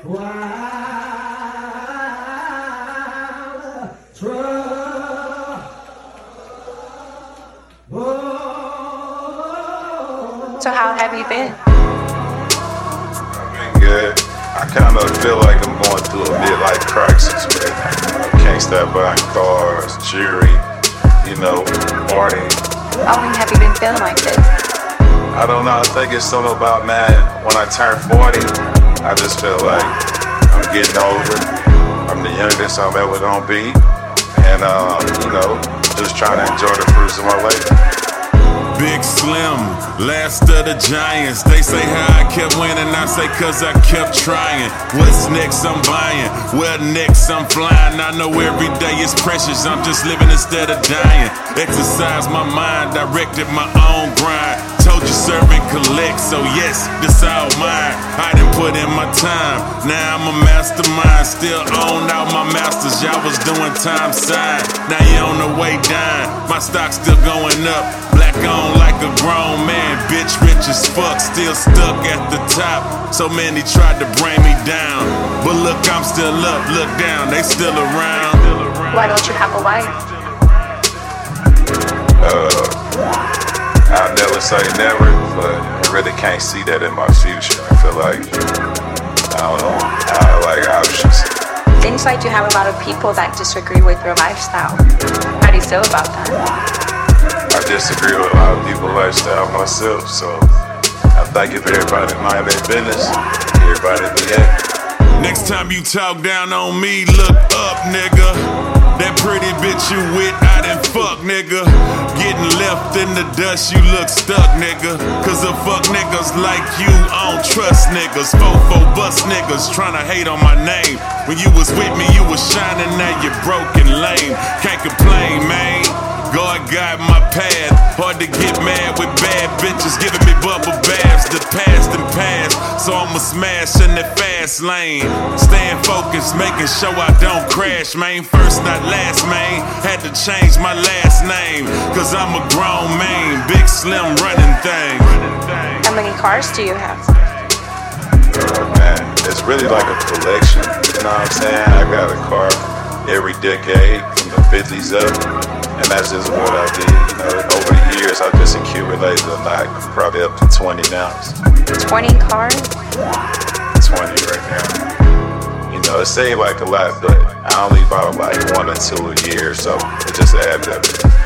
So how have you been? I've been good. I kind of feel like I'm going through a midlife crisis right now. I can't stop buying cars, jewelry, partying. How long have you been feeling like this? I don't know. I think it's something about, man, when I turn 40, I just feel like I'm getting older. I'm the youngest I'm ever gonna be. And, just trying to enjoy the fruits of my labor. Big Slim, last of the giants. They say how I kept winning, I say cause I kept trying. What's next I'm buying, where next I'm flying. I know every day is precious, I'm just living instead of dying. Exercise my mind, directed my own grind. Told you serve and collect, so yes, this all mine. I done put in my time, now I'm a mastermind. Still own all my masters, y'all was doing time sign. Now you on the way down, my stock's still going up. Black on like a grown man, bitch rich as fuck, still stuck at the top. So many tried to bring me down, but look, I'm still up, look down, they still around. Why don't you have a wife? I'll never say never, but I really can't see that in my future. I feel like, I don't know, I like options. Seems like you have a lot of people that disagree with your lifestyle. How do you feel about that? I disagree with a lot of people's lifestyle myself, so I think if everybody mind their business, everybody be happy. Next time you talk down on me, look up, nigga. That pretty bitch you with, I done fuck, nigga. Getting left in the dust, you look stuck, nigga. Cause the fuck niggas like you, I don't trust niggas. Fofo bust niggas tryna hate on my name. When you was with me, you was shining, now you broken lame. Can't complain, man. God got my path. Hard to get mad with bad bitches giving me bubble baths. The past and past, so I'ma smash in the fast lane. Staying focused, making sure I don't crash, man. First not last, man. Had to change my last name, cause I'm a grown man. Big Slim running thing. How many cars do you have? Man, it's really like a collection. You know what I'm saying? I got a car every decade from the 50s up. And that's just what I did, over the years I just accumulated a lot, probably up to 20 now. 20 cars? 20 right now. It seemed like a lot, but I only bought like 1 or 2 a year, so it just adds up.